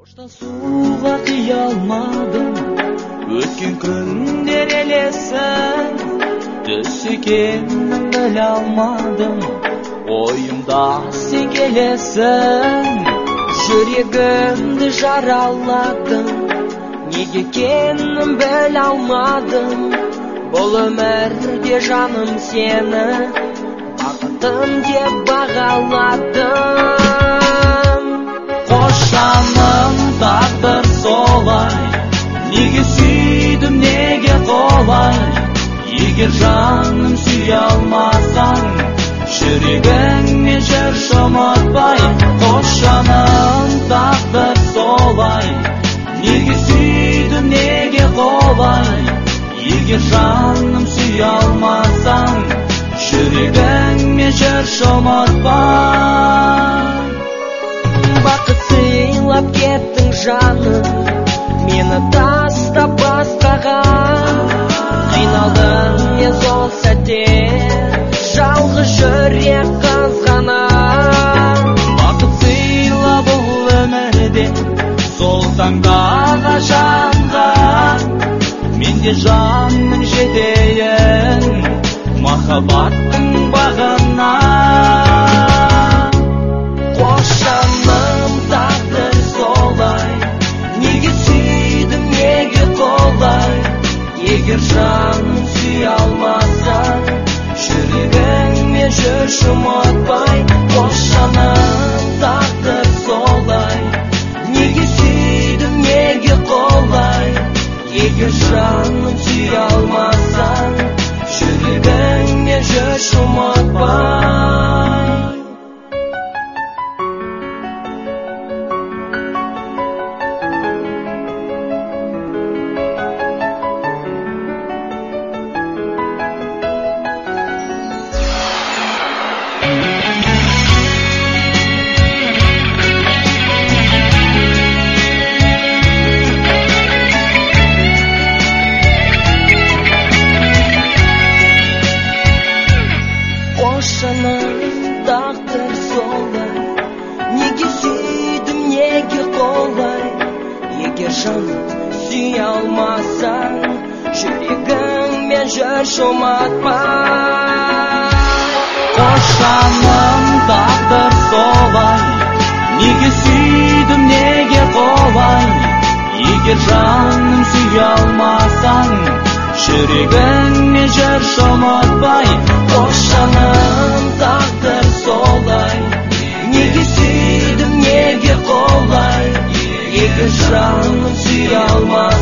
Суға қия алмадым, өткен күндер елесін, түс екенін біле алмадым, ойымда сен келесің. Жүрегімді жараладым, неге екенін біле алмадым, бұл өмірде жаным сені бақытым деп бағаладым. Қош жаным, тағдыр солай, неге сүйдім, неге қолай. Егер жаным сүйе алмасаң, жүрегіңмен жүрші ұмытпай. Қош жаным, тағдыр солай, неге сүйдім, неге қолай. Егер жаным сүйе алмасаң, жүрегіңмен жүрші ұмытпай. Бақыт сыйлап кеттің жаным, мені тастап басқаға. Қиналдым мен сол сәтте, жалғыз жүрек қызғана. Бақыт сыйла бұл өмірде, сол таңдағы жанға. Менде жаным жетейін, махаббаттың бағына. Қош жаным, тағдыр солай, неге сүйдім, неге қолай. Егер жаным сүйе алмасаң, жүрегіңмен жүрші ұмытпай. Қош жаным, тағдыр солай, неге сүйдім, неге қолай. Егер жаным сүйе алмасаң, жүрегіңмен жүрші ұмытпай. Тағдыр солай, неге сүйдім, неге қолай. Егер жаным сүйе алмасаң, жүрегіңмен жүрші ұмытпай. Қош жаным, тағдыр солай, неге сүйдім, неге қолай. Егер жаным сүйе алмасаң, жүрегіңмен жүрші ұмытпай. Қош жаным, тағдыр солай, неге сүйдім, неге қолай. Егер жаным сүйе алмасаң,